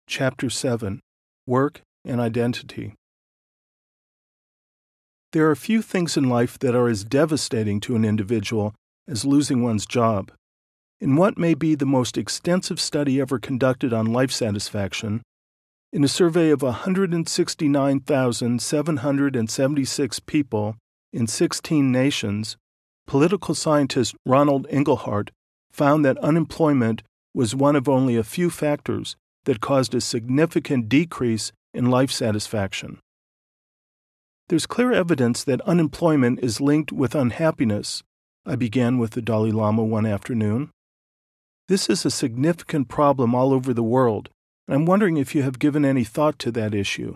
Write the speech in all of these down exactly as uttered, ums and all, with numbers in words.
Chapter seven, Work and Identity. There are few things in life that are as devastating to an individual as losing one's job. In what may be the most extensive study ever conducted on life satisfaction, in a survey of one hundred sixty-nine thousand seven hundred seventy-six people in sixteen nations, political scientist Ronald Inglehart found that unemployment was one of only a few factors that caused a significant decrease in life satisfaction. There's clear evidence that unemployment is linked with unhappiness, I began with the Dalai Lama one afternoon. This is a significant problem all over the world, and I'm wondering if you have given any thought to that issue.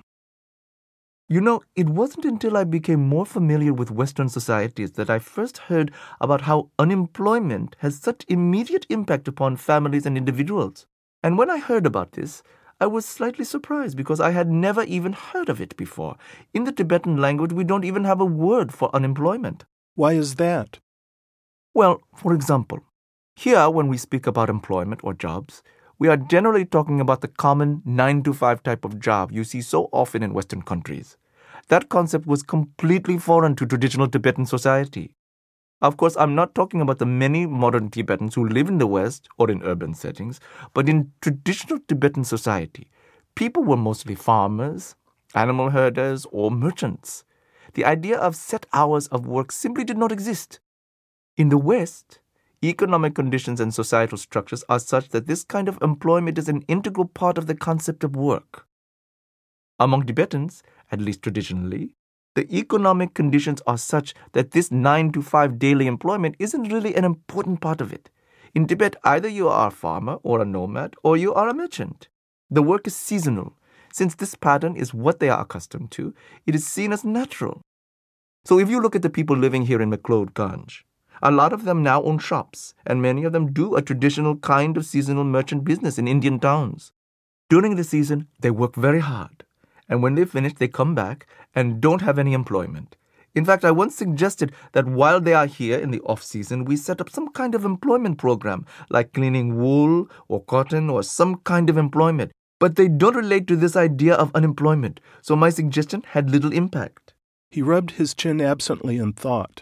You know, it wasn't until I became more familiar with Western societies that I first heard about how unemployment has such immediate impact upon families and individuals. And when I heard about this, I was slightly surprised because I had never even heard of it before. In the Tibetan language, we don't even have a word for unemployment. Why is that? Well, for example, here when we speak about employment or jobs, we are generally talking about the common nine to five type of job you see so often in Western countries. That concept was completely foreign to traditional Tibetan society. Of course, I'm not talking about the many modern Tibetans who live in the West or in urban settings, but in traditional Tibetan society, people were mostly farmers, animal herders, or merchants. The idea of set hours of work simply did not exist. In the West, economic conditions and societal structures are such that this kind of employment is an integral part of the concept of work. Among Tibetans, at least traditionally, the economic conditions are such that this nine to five daily employment isn't really an important part of it. In Tibet, either you are a farmer or a nomad or you are a merchant. The work is seasonal. Since this pattern is what they are accustomed to, it is seen as natural. So if you look at the people living here in McLeod-Ganj, a lot of them now own shops, and many of them do a traditional kind of seasonal merchant business in Indian towns. During the season, they work very hard, and when they finish, they come back and don't have any employment. In fact, I once suggested that while they are here in the off-season, we set up some kind of employment program, like cleaning wool or cotton or some kind of employment. But they don't relate to this idea of unemployment, so my suggestion had little impact. He rubbed his chin absently in thought.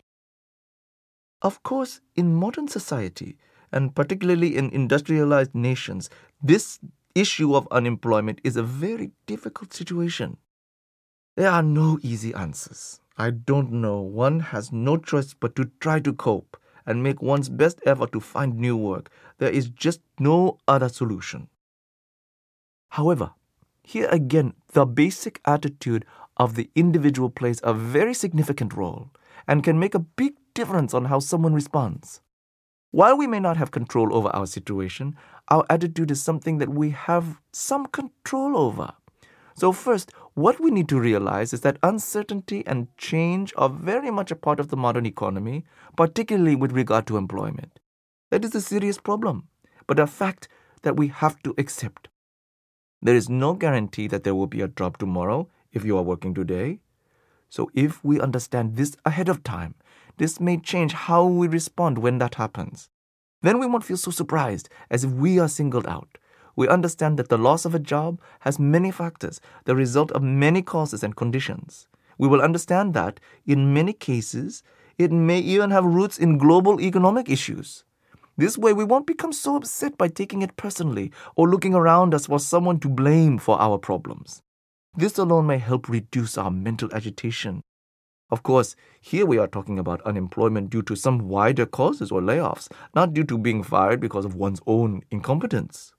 Of course, in modern society, and particularly in industrialized nations, this issue of unemployment is a very difficult situation. There are no easy answers. I don't know. One has no choice but to try to cope and make one's best effort to find new work. There is just no other solution. However, here again, the basic attitude of the individual plays a very significant role and can make a big difference on how someone responds. While we may not have control over our situation, our attitude is something that we have some control over. So first, what we need to realize is that uncertainty and change are very much a part of the modern economy, particularly with regard to employment. That is a serious problem, but a fact that we have to accept. There is no guarantee that there will be a job tomorrow if you are working today. So if we understand this ahead of time, this may change how we respond when that happens. Then we won't feel so surprised as if we are singled out. We understand that the loss of a job has many factors, the result of many causes and conditions. We will understand that, in many cases, it may even have roots in global economic issues. This way, we won't become so upset by taking it personally or looking around us for someone to blame for our problems. This alone may help reduce our mental agitation. Of course, here we are talking about unemployment due to some wider causes or layoffs, not due to being fired because of one's own incompetence.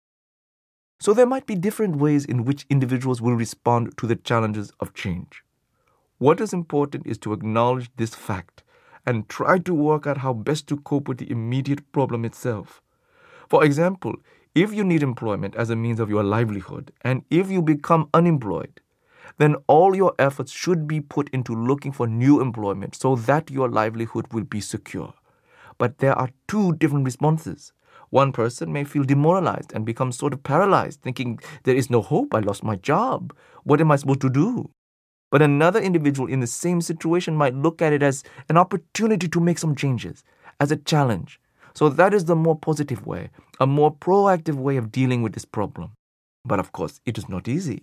So there might be different ways in which individuals will respond to the challenges of change. What is important is to acknowledge this fact and try to work out how best to cope with the immediate problem itself. For example, if you need employment as a means of your livelihood, and if you become unemployed, then all your efforts should be put into looking for new employment so that your livelihood will be secure. But there are two different responses. One person may feel demoralized and become sort of paralyzed, thinking, there is no hope, I lost my job. What am I supposed to do? But another individual in the same situation might look at it as an opportunity to make some changes, as a challenge. So that is the more positive way, a more proactive way of dealing with this problem. But of course, it is not easy.